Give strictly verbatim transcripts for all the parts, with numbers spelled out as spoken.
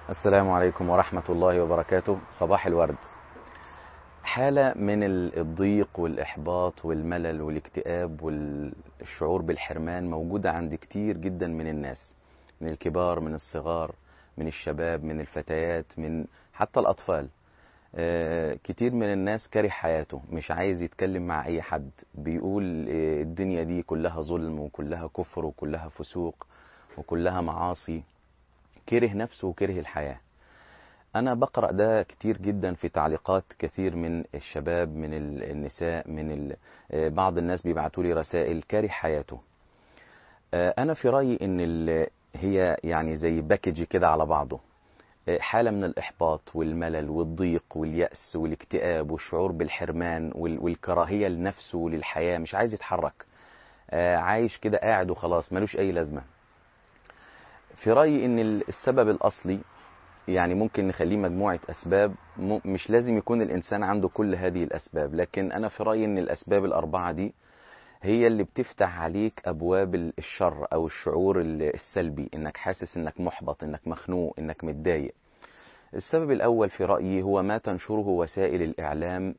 السلام عليكم ورحمة الله وبركاته. صباح الورد. حالة من الضيق والإحباط والملل والاكتئاب والشعور بالحرمان موجودة عند كتير جدا من الناس، من الكبار، من الصغار، من الشباب، من الفتيات، من حتى الأطفال. آه، كتير من الناس كاره حياته، مش عايز يتكلم مع أي حد، بيقول آه، الدنيا دي كلها ظلم وكلها كفر وكلها فسوق وكلها معاصي. كره نفسه وكره الحياة. أنا بقرأ ده كتير جدا في تعليقات كثير من الشباب، من النساء، من ال... بعض الناس بيبعتوا لي رسائل كاره حياته. أنا في رأيي إن ال... هي يعني زي باكج كده على بعضه، حالة من الإحباط والملل والضيق واليأس والاكتئاب والشعور بالحرمان وال... والكراهية لنفسه وللحياة، مش عايز يتحرك، عايش كده قاعد وخلاص ملوش أي لازمة. في رأيي إن السبب الأصلي يعني ممكن نخليه مجموعة أسباب، مش لازم يكون الإنسان عنده كل هذه الأسباب، لكن أنا في رأيي أن الأسباب الأربعة دي هي اللي بتفتح عليك أبواب الشر أو الشعور السلبي، إنك حاسس إنك محبط، إنك مخنوق، إنك متضايق. السبب الأول في رأيي هو ما تنشره وسائل الإعلام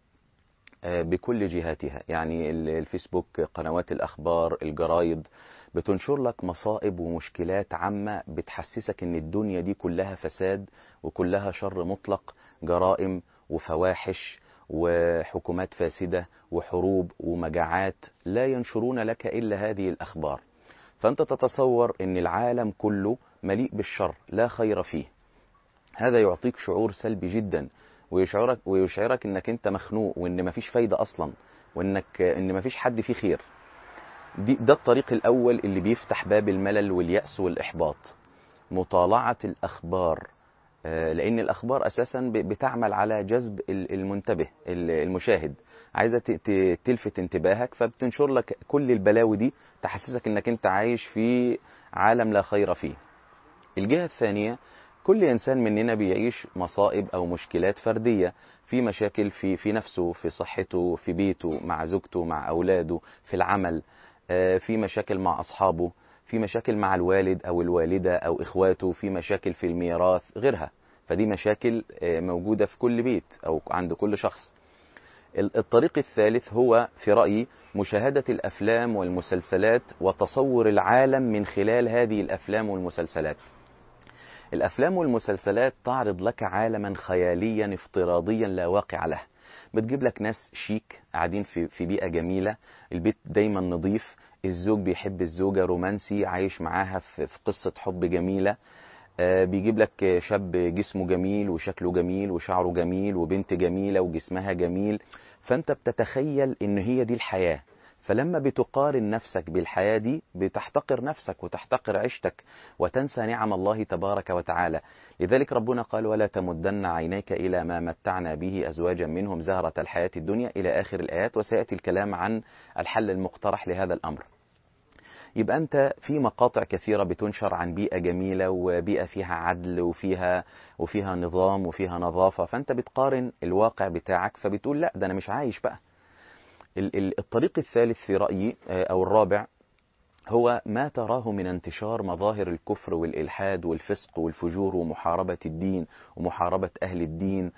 بكل جهاتها، يعني الفيسبوك، قنوات الأخبار، الجرايد، بتنشر لك مصائب ومشكلات عامة بتحسسك ان الدنيا دي كلها فساد وكلها شر مطلق، جرائم وفواحش وحكومات فاسدة وحروب ومجاعات، لا ينشرون لك إلا هذه الأخبار. فأنت تتصور ان العالم كله مليء بالشر لا خير فيه. هذا يعطيك شعور سلبي جدا، ويشعرك ويشعرك انك انت مخنوق وان مفيش فايدة اصلا، وانك ان مفيش حد فيه خير. دي ده الطريق الاول اللي بيفتح باب الملل واليأس والاحباط. مطالعة الاخبار، لان الاخبار اساسا بتعمل على جذب المنتبه المشاهد، عايزة تلفت انتباهك، فبتنشر لك كل البلاوي دي تحسسك انك انت عايش في عالم لا خير فيه. الجهة الثانية، كل إنسان مننا بيعيش مصائب أو مشكلات فردية، في مشاكل في في نفسه، في صحته، في بيته، مع زوجته، مع أولاده، في العمل، في مشاكل مع أصحابه، في مشاكل مع الوالد أو الوالدة أو إخواته، في مشاكل في الميراث غيرها. فدي مشاكل موجودة في كل بيت أو عند كل شخص. الطريق الثالث هو في رأيي مشاهدة الأفلام والمسلسلات وتصور العالم من خلال هذه الأفلام والمسلسلات. الأفلام والمسلسلات تعرض لك عالما خياليا افتراضيا لا واقع له. بتجيب لك ناس شيك قاعدين في في بيئة جميلة، البيت دايما نظيف، الزوج بيحب الزوجة، رومانسي عايش معاها في في قصة حب جميلة. آه بيجيب لك شاب جسمه جميل وشكله جميل وشعره جميل وبنت جميلة وجسمها جميل، فأنت بتتخيل إن هي دي الحياة. فلما بتقارن نفسك بالحياة دي بتحتقر نفسك وتحتقر عيشتك وتنسى نعم الله تبارك وتعالى. لذلك ربنا قال: ولا تمدن عينيك إلى ما متعنا به أزواجا منهم زهرة الحياة الدنيا، إلى آخر الآيات، وسيأتي الكلام عن الحل المقترح لهذا الأمر. يبقى أنت في مقاطع كثيرة بتنشر عن بيئة جميلة وبيئة فيها عدل وفيها وفيها نظام وفيها نظافة، فأنت بتقارن الواقع بتاعك فبتقول لا، ده أنا مش عايش بقى. الطريق الثالث في رأيي أو الرابع هو ما تراه من انتشار مظاهر الكفر والإلحاد والفسق والفجور ومحاربة الدين ومحاربة أهل الدين،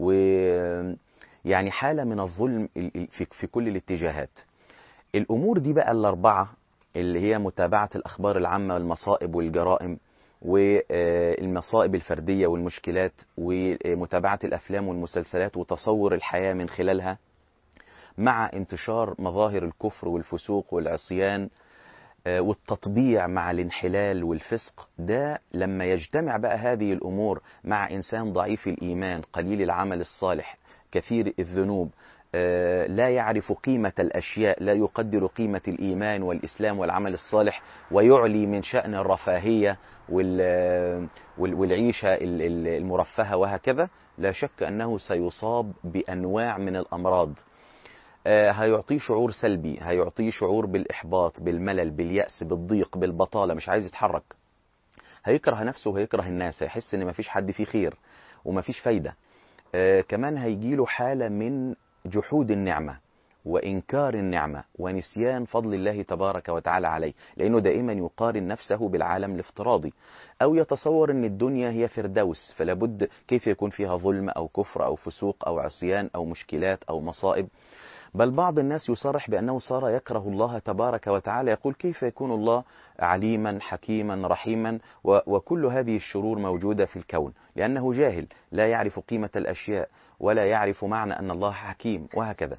ويعني حالة من الظلم في كل الاتجاهات. الأمور دي بقى الأربعة اللي هي متابعة الأخبار العامة والمصائب والجرائم والمصائب الفردية والمشكلات ومتابعة الأفلام والمسلسلات وتصور الحياة من خلالها، مع انتشار مظاهر الكفر والفسوق والعصيان والتطبيع مع الانحلال والفسق، ده لما يجتمع بقى هذه الأمور مع إنسان ضعيف الإيمان، قليل العمل الصالح، كثير الذنوب، لا يعرف قيمة الأشياء، لا يقدر قيمة الإيمان والإسلام والعمل الصالح، ويعلي من شأن الرفاهية والعيشة المرفهة وهكذا، لا شك أنه سيصاب بأنواع من الأمراض. هيعطيه شعور سلبي، هيعطيه شعور بالإحباط، بالملل، باليأس، بالضيق، بالبطالة، مش عايز يتحرك، هيكره نفسه وهيكره الناس، هيحس ان مفيش حد فيه خير ومفيش فايدة. آه كمان هيجيله حالة من جحود النعمة وإنكار النعمة ونسيان فضل الله تبارك وتعالى عليه، لأنه دائما يقارن نفسه بالعالم الافتراضي، أو يتصور أن الدنيا هي فردوس، فلا بد كيف يكون فيها ظلم أو كفر أو فسوق أو عصيان أو مشكلات أو مصائب. بل بعض الناس يصرح بأنه صار يكره الله تبارك وتعالى، يقول كيف يكون الله عليما حكيما رحيما وكل هذه الشرور موجودة في الكون، لأنه جاهل لا يعرف قيمة الأشياء ولا يعرف معنى أن الله حكيم، وهكذا.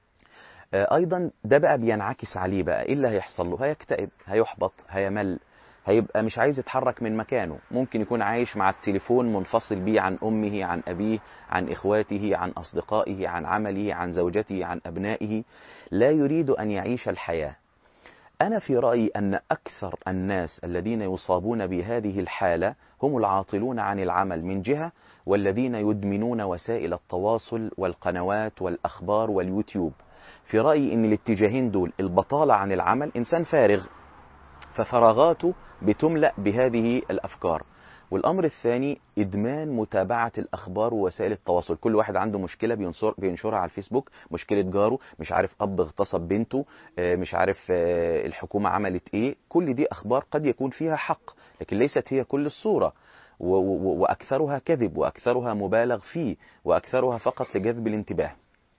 أيضا ده بقى بينعكس عليه بقى، إيه اللي هيحصل له؟ هيكتئب، هيحبط، هيمل، هيبقى مش عايز يتحرك من مكانه، ممكن يكون عايش مع التليفون منفصل بيه عن أمه، عن أبيه، عن إخواته، عن أصدقائه، عن عمله، عن زوجته، عن أبنائه، لا يريد أن يعيش الحياة. أنا في رأيي أن أكثر الناس الذين يصابون بهذه الحالة هم العاطلون عن العمل من جهة، والذين يدمنون وسائل التواصل والقنوات والأخبار واليوتيوب. في رأيي أن الاتجاهين دول، البطالة عن العمل، إنسان فارغ ففراغاته بتملأ بهذه الأفكار، والأمر الثاني إدمان متابعة الأخبار ووسائل التواصل. كل واحد عنده مشكلة بينشر بينشرها على الفيسبوك، مشكلة جاره، مش عارف أب اغتصب بنته، مش عارف الحكومة عملت إيه. كل دي أخبار قد يكون فيها حق، لكن ليست هي كل الصورة، وأكثرها كذب، وأكثرها مبالغ فيه، وأكثرها فقط لجذب الانتباه.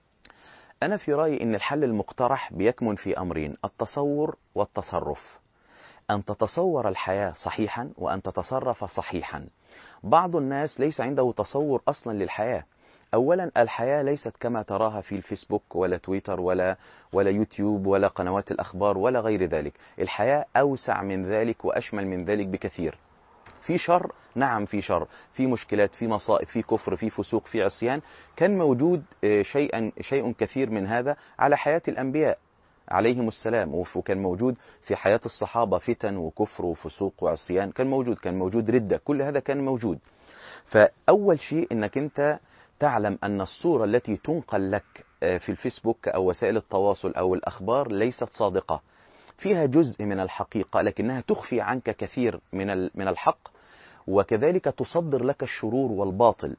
أنا في رأيي أن الحل المقترح بيكمن في أمرين: التصور والتصرف. أن تتصور الحياة صحيحا وأن تتصرف صحيحا. بعض الناس ليس عنده تصور أصلا للحياة. أولا، الحياة ليست كما تراها في الفيسبوك ولا تويتر ولا ولا يوتيوب ولا قنوات الأخبار ولا غير ذلك. الحياة أوسع من ذلك وأشمل من ذلك بكثير. في شر، نعم في شر، في مشكلات، في مصائب، في كفر، في فسوق، في عصيان. كان موجود شيئا شيء كثير من هذا على حياة الأنبياء عليهم السلام، وكان موجود في حياة الصحابة فتن وكفر وفسوق وعصيان، كان موجود كان موجود ردة، كل هذا كان موجود. فأول شيء أنك أنت تعلم أن الصورة التي تنقل لك في الفيسبوك أو وسائل التواصل أو الأخبار ليست صادقة، فيها جزء من الحقيقة لكنها تخفي عنك كثير من من الحق، وكذلك تصدر لك الشرور والباطل.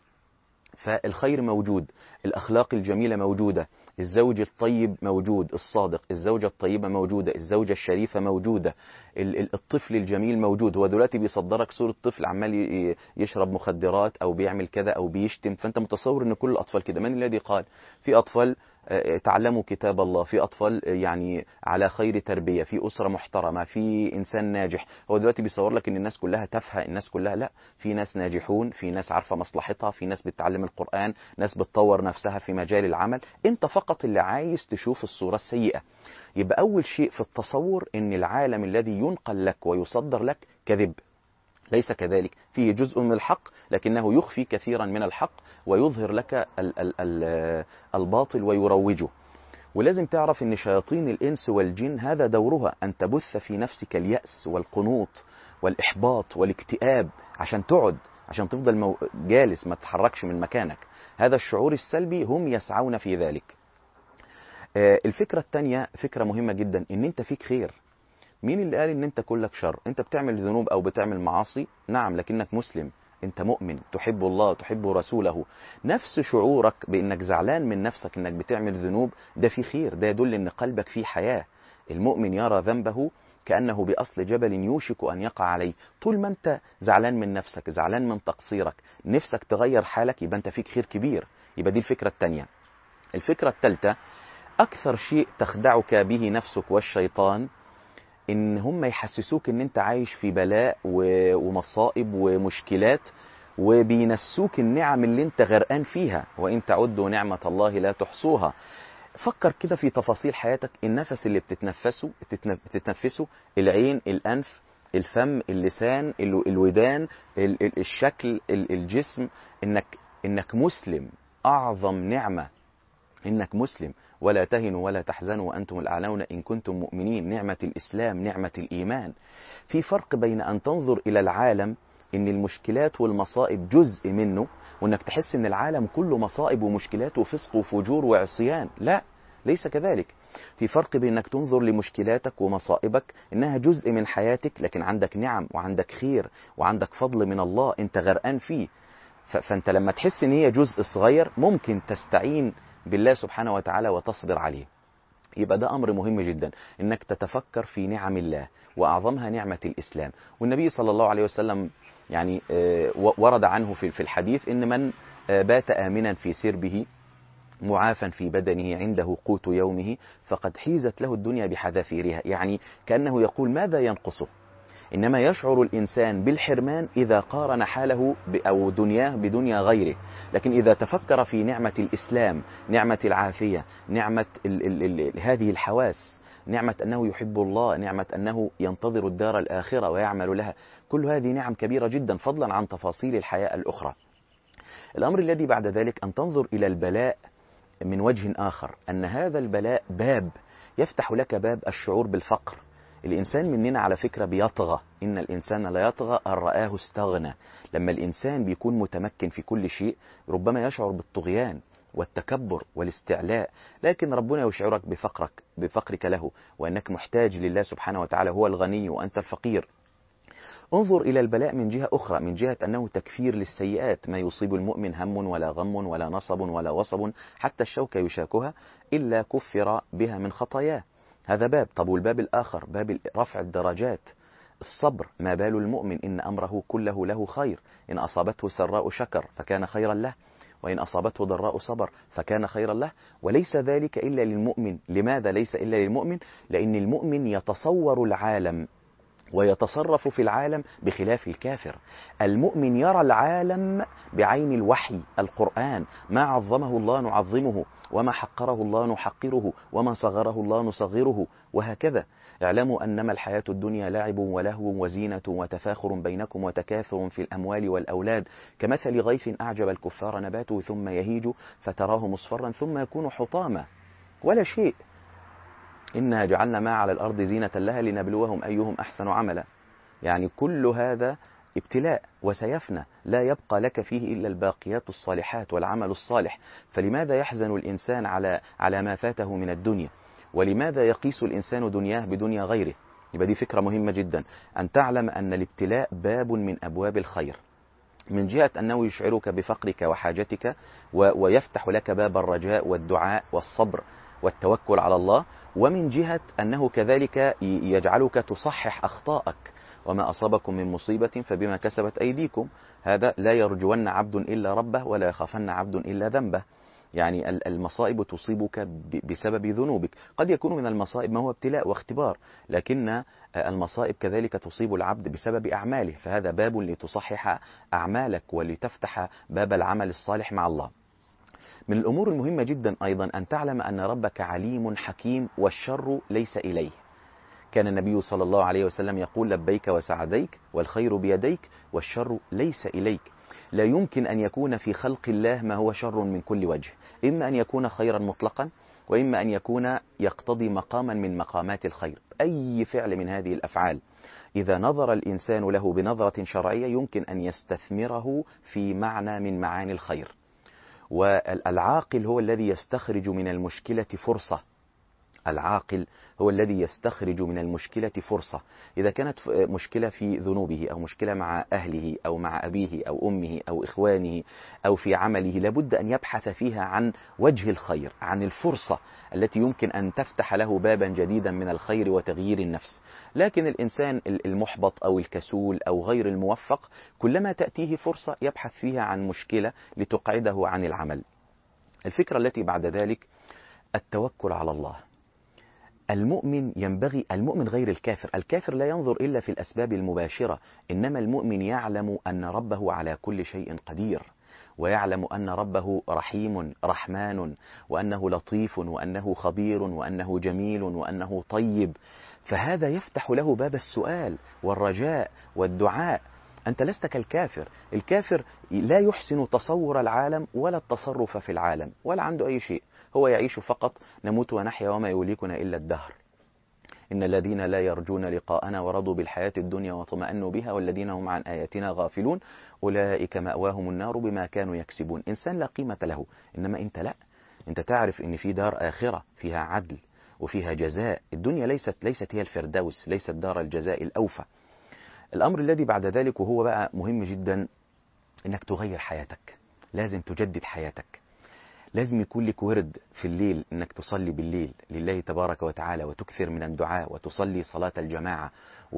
فالخير موجود، الأخلاق الجميلة موجودة، الزوج الطيب موجود الصادق، الزوجة الطيبة موجودة، الزوجة الشريفة موجودة، الطفل الجميل موجود. هو دلوقتي بيصدرك صورة طفل عمال يشرب مخدرات أو بيعمل كذا أو بيشتم، فأنت متصور أن كل الأطفال كده. من الذي قال؟ في أطفال تعلموا كتاب الله، في أطفال يعني على خير تربية، في أسرة محترمة، في إنسان ناجح. هو دلوقتي بيصور لك أن الناس كلها تافهة، الناس كلها لا، في ناس ناجحون، في ناس عارفة مصلحتها، في ناس بتتعلم القرآن، ناس بتطور نفسها في مجال العمل. أنت فقط اللي عايز تشوف الصورة السيئة. يبقى أول شيء في التصور أن العالم الذي ينقل لك ويصدر لك كذب، ليس كذلك، فيه جزء من الحق لكنه يخفي كثيرا من الحق ويظهر لك ال ال ال الباطل ويروجه. ولازم تعرف أن شياطين الإنس والجن هذا دورها، أن تبث في نفسك اليأس والقنوط والإحباط والاكتئاب، عشان تقعد، عشان تفضل مو... جالس ما تتحركش من مكانك. هذا الشعور السلبي هم يسعون في ذلك. آه الفكرة الثانية فكرة مهمة جدا، أن أنت فيك خير. مين اللي قال ان انت كلك شر؟ انت بتعمل ذنوب او بتعمل معاصي، نعم، لكنك مسلم، انت مؤمن، تحب الله، تحب رسوله. نفس شعورك بانك زعلان من نفسك انك بتعمل ذنوب، ده في خير، ده يدل ان قلبك فيه حياة. المؤمن يرى ذنبه كأنه بأصل جبل يوشك أن يقع عليه. طول ما انت زعلان من نفسك، زعلان من تقصيرك، نفسك تغير حالك، يبقى انت فيك خير كبير. يبقى دي الفكرة الثانية. الفكرة الثالثة، أكثر شيء تخدعك به نفسك والشيطان ان هم يحسسوك ان انت عايش في بلاء ومصائب ومشكلات، وبينسوك النعم اللي انت غرقان فيها. وان تعدوا نعمة الله لا تحصوها. فكر كده في تفاصيل حياتك، النفس اللي بتتنفسه بتتنفسه العين، الانف، الفم، اللسان، الودان، الشكل، الجسم. انك انك مسلم، اعظم نعمة إنك مسلم. ولا تهنوا ولا تحزنوا وأنتم الأعلون إن كنتم مؤمنين. نعمة الإسلام، نعمة الإيمان. في فرق بين أن تنظر إلى العالم إن المشكلات والمصائب جزء منه، وإنك تحس إن العالم كله مصائب ومشكلات وفسق وفجور وعصيان. لا، ليس كذلك. في فرق بين إنك تنظر لمشكلاتك ومصائبك إنها جزء من حياتك، لكن عندك نعم وعندك خير وعندك فضل من الله أنت غرقان فيه. فأنت لما تحس إن هي جزء صغير، ممكن تستعين بالله سبحانه وتعالى وتصبر عليه. يبقى ده أمر مهم جدا، إنك تتفكر في نعم الله، وأعظمها نعمة الإسلام. والنبي صلى الله عليه وسلم يعني ورد عنه في الحديث إن من بات آمنا في سربه معافا في بدنه عنده قوت يومه فقد حيزت له الدنيا بحذافيرها. يعني كأنه يقول ماذا ينقصه؟ إنما يشعر الإنسان بالحرمان إذا قارن حاله أو دنياه بدنيا غيره. لكن إذا تفكر في نعمة الإسلام، نعمة العافية، نعمة ال ال ال هذه الحواس، نعمة أنه يحب الله، نعمة أنه ينتظر الدار الآخرة ويعمل لها، كل هذه نعم كبيرة جدا فضلا عن تفاصيل الحياة الأخرى. الأمر الذي بعد ذلك أن تنظر إلى البلاء من وجه آخر، أن هذا البلاء باب يفتح لك باب الشعور بالفقر. الإنسان مننا على فكرة بيطغى، إن الإنسان لا يطغى أن رآه استغنى. لما الإنسان بيكون متمكن في كل شيء ربما يشعر بالطغيان والتكبر والاستعلاء، لكن ربنا يشعرك بفقرك بفقرك له، وأنك محتاج لله سبحانه وتعالى، هو الغني وأنت الفقير. انظر إلى البلاء من جهة أخرى، من جهة أنه تكفير للسيئات. ما يصيب المؤمن هم ولا غم ولا نصب ولا وصب حتى الشوكة يشاكها إلا كفر بها من خطاياه. هذا باب. طب والباب الآخر باب رفع الدرجات، الصبر. ما بال المؤمن إن أمره كله له خير، إن أصابته سراء شكر فكان خيرا له، وإن أصابته ضراء صبر فكان خيرا له. وليس ذلك إلا للمؤمن. لماذا ليس إلا للمؤمن؟ لأن المؤمن يتصور العالم ويتصرف في العالم بخلاف الكافر. المؤمن يرى العالم بعين الوحي، القرآن. ما عظمه الله نعظمه، وما حقره الله نحقره، وما صغره الله نصغره، وهكذا. اعلموا أنما الحياة الدنيا لعب ولهو وزينة وتفاخر بينكم وتكاثر في الأموال والأولاد كمثل غيث أعجب الكفار نباته ثم يهيج فتراه مصفرا ثم يكون حطاما ولا شيء. إنا جعلنا ما على الأرض زينة لها لنبلوهم أيهم أحسن عملا. يعني كل هذا ابتلاء وسيفنى، لا يبقى لك فيه إلا الباقيات الصالحات والعمل الصالح. فلماذا يحزن الإنسان على على ما فاته من الدنيا؟ ولماذا يقيس الإنسان دنياه بدنيا غيره؟ يبقى دي فكرة مهمة جدا، أن تعلم أن الابتلاء باب من أبواب الخير، من جهة أنه يشعرك بفقرك وحاجتك ويفتح لك باب الرجاء والدعاء والصبر والتوكل على الله، ومن جهة أنه كذلك يجعلك تصحح أخطاءك. وما أصابكم من مصيبة فبما كسبت أيديكم. هذا لا يرجون عبد إلا ربه ولا يخافن عبد إلا ذنبه. يعني المصائب تصيبك بسبب ذنوبك. قد يكون من المصائب ما هو ابتلاء واختبار، لكن المصائب كذلك تصيب العبد بسبب أعماله، فهذا باب لتصحح أعمالك ولتفتح باب العمل الصالح مع الله. من الأمور المهمة جدا أيضا أن تعلم أن ربك عليم حكيم والشر ليس إليه. كان النبي صلى الله عليه وسلم يقول لبيك وسعديك والخير بيديك والشر ليس إليك. لا يمكن أن يكون في خلق الله ما هو شر من كل وجه، إما أن يكون خيرا مطلقا، وإما أن يكون يقتضي مقاما من مقامات الخير. أي فعل من هذه الأفعال إذا نظر الإنسان له بنظرة شرعية يمكن أن يستثمره في معنى من معاني الخير. والعاقل هو الذي يستخرج من المشكلة فرصة. العاقل هو الذي يستخرج من المشكلة فرصة. إذا كانت مشكلة في ذنوبه أو مشكلة مع أهله أو مع أبيه أو أمه أو إخوانه أو في عمله، لابد أن يبحث فيها عن وجه الخير، عن الفرصة التي يمكن أن تفتح له بابا جديدا من الخير وتغيير النفس. لكن الإنسان المحبط أو الكسول أو غير الموفق كلما تأتيه فرصة يبحث فيها عن مشكلة لتقعده عن العمل. الفكرة التي بعد ذلك التوكل على الله. المؤمن ينبغي، المؤمن غير الكافر، الكافر لا ينظر إلا في الأسباب المباشرة، إنما المؤمن يعلم أن ربه على كل شيء قدير، ويعلم أن ربه رحيم رحمن، وأنه لطيف، وأنه خبير، وأنه جميل، وأنه طيب. فهذا يفتح له باب السؤال والرجاء والدعاء. أنت لست كالكافر. الكافر لا يحسن تصور العالم ولا التصرف في العالم ولا عنده أي شيء، هو يعيش فقط نموت ونحيا وما يوليكنا إلا الدهر. إن الذين لا يرجون لقاءنا ورضوا بالحياة الدنيا واطمأنوا بها والذين هم عن آياتنا غافلون أولئك مأواهم النار بما كانوا يكسبون. إنسان لا قيمة له، إنما أنت لا، أنت تعرف إن في دار آخرة فيها عدل وفيها جزاء. الدنيا ليست ليست هي الفردوس، ليست دار الجزاء الأوفى. الأمر الذي بعد ذلك وهو بقى مهم جدا، إنك تغير حياتك، لازم تجدد حياتك. لازم يكون لك ورد في الليل انك تصلي بالليل لله تبارك وتعالى، وتكثر من الدعاء، وتصلي صلاة الجماعة،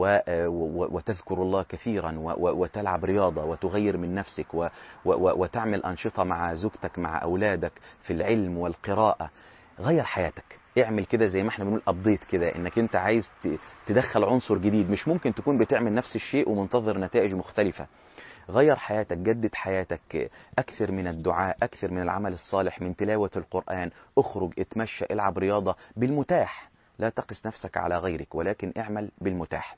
وتذكر الله كثيرا، وتلعب رياضة، وتغير من نفسك، وتعمل أنشطة مع زوجتك مع أولادك في العلم والقراءة. غير حياتك، اعمل كده زي ما احنا بنقول ابديت كده، انك انت عايز تدخل عنصر جديد. مش ممكن تكون بتعمل نفس الشيء ومنتظر نتائج مختلفة. غير حياتك، جدد حياتك، أكثر من الدعاء، أكثر من العمل الصالح، من تلاوة القرآن، اخرج، اتمشى، العب رياضة بالمتاح. لا تقس نفسك على غيرك، ولكن اعمل بالمتاح.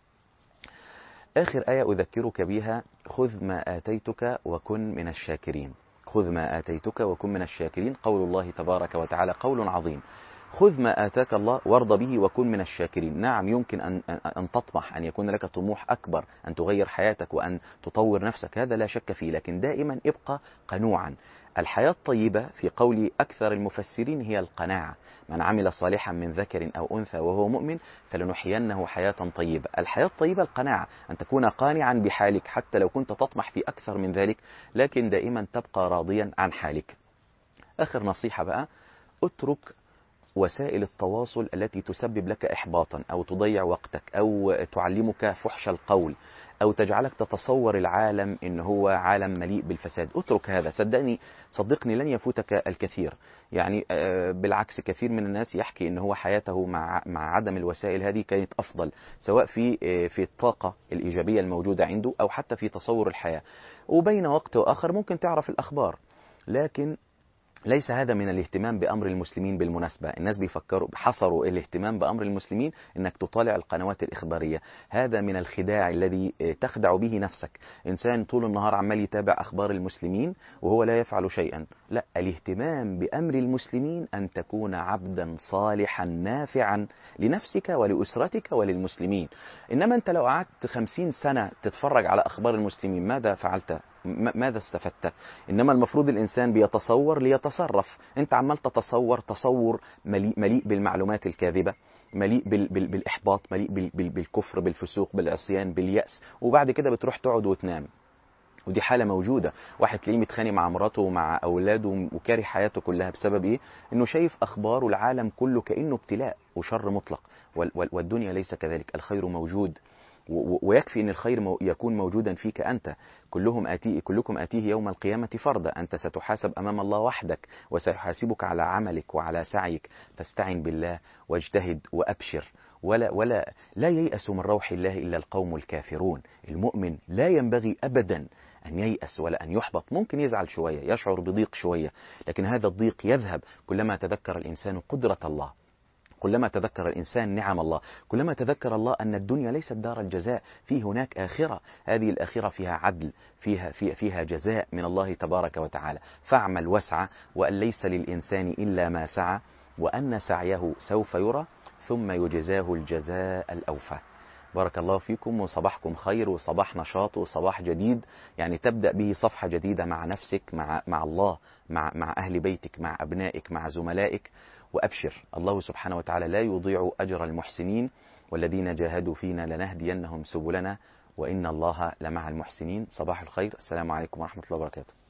آخر آية أذكرك بها: خذ ما آتيتك وكن من الشاكرين. خذ ما آتيتك وكن من الشاكرين. قول الله تبارك وتعالى قول عظيم: خذ ما آتاك الله وارض به وكن من الشاكرين. نعم، يمكن أن, أن تطمح، أن يكون لك طموح أكبر، أن تغير حياتك وأن تطور نفسك، هذا لا شك فيه، لكن دائما ابقى قنوعا. الحياة الطيبة في قول أكثر المفسرين هي القناعة. من عمل صالحا من ذكر أو أنثى وهو مؤمن فلنحيينه حياة طيبة. الحياة الطيبة القناعة، أن تكون قانعا بحالك حتى لو كنت تطمح في أكثر من ذلك، لكن دائما تبقى راضيا عن حالك. آخر نصيحة بقى: اترك وسائل التواصل التي تسبب لك إحباطا، أو تضيع وقتك، أو تعلمك فحش القول، أو تجعلك تتصور العالم إن هو عالم مليء بالفساد. اترك هذا، صدقني صدقني لن يفوتك الكثير. يعني بالعكس، كثير من الناس يحكي إن هو حياته مع مع عدم الوسائل هذه كانت أفضل، سواء في في الطاقة الإيجابية الموجودة عنده، أو حتى في تصور الحياة. وبين وقت وآخر ممكن تعرف الأخبار، لكن ليس هذا من الاهتمام بأمر المسلمين. بالمناسبة، الناس بيفكروا حصروا الاهتمام بأمر المسلمين انك تطالع القنوات الإخبارية. هذا من الخداع الذي تخدع به نفسك. إنسان طول النهار عمال يتابع أخبار المسلمين وهو لا يفعل شيئا. لا، الاهتمام بأمر المسلمين أن تكون عبدا صالحا نافعا لنفسك ولأسرتك وللمسلمين. إنما أنت لو قعدت خمسين سنة تتفرج على أخبار المسلمين، ماذا فعلت؟ ماذا استفدت؟ إنما المفروض الإنسان بيتصور ليتصرف. أنت عمال تتصور تصور مليء, مليء بالمعلومات الكاذبة، مليء بال بال بالإحباط، مليء بال بال بالكفر، بالفسوق، بالعصيان، باليأس، وبعد كده بتروح تقعد وتنام. ودي حالة موجودة. واحد تلاقيه متخانق مع مراته ومع أولاده وكاره حياته كلها بسبب إيه؟ إنه شايف أخبار العالم كله كأنه ابتلاء وشر مطلق، والدنيا ليس كذلك. الخير موجود، ويكفي أن الخير يكون موجودا فيك أنت. كلهم آتيه كلكم آتيه يوم القيامة فردا. أنت ستحاسب أمام الله وحدك، وسيحاسبك على عملك وعلى سعيك. فاستعن بالله واجتهد وأبشر، ولا ولا لا ييأس من روح الله إلا القوم الكافرون. المؤمن لا ينبغي أبدا أن ييأس ولا أن يحبط. ممكن يزعل شوية، يشعر بضيق شوية، لكن هذا الضيق يذهب كلما تذكر الإنسان قدرة الله، كلما تذكر الإنسان نعم الله، كلما تذكر الله أن الدنيا ليست دار الجزاء، في هناك آخرة. هذه الآخرة فيها عدل، فيها, فيها, فيها جزاء من الله تبارك وتعالى. فاعمل واسعى، وأن ليس للإنسان إلا ما سعى، وأن سعيه سوف يرى، ثم يجزاه الجزاء الأوفى. بارك الله فيكم، وصباحكم خير، وصباح نشاط، وصباح جديد، يعني تبدأ به صفحة جديدة مع نفسك، مع, مع الله، مع, مع أهل بيتك، مع أبنائك، مع زملائك. وأبشر، الله سبحانه وتعالى لا يضيع أجر المحسنين، والذين جاهدوا فينا لنهدينهم سبلنا، وإن الله لمع المحسنين. صباح الخير، السلام عليكم ورحمة الله وبركاته.